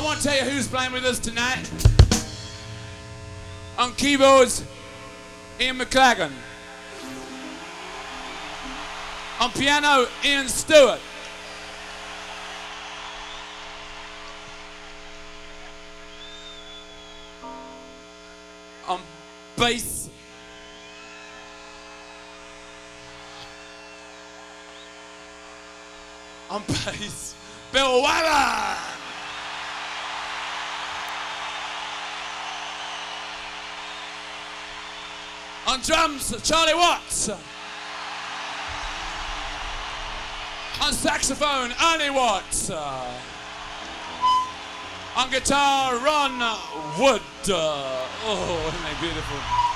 want to tell you who's playing with us tonight. On keyboards, Ian McLagan. On piano, Ian Stewart. On bass, Bill Wallen. On drums, Charlie Watts. On saxophone, Ernie Watts. On guitar, Ron Wood. Oh, isn't they beautiful?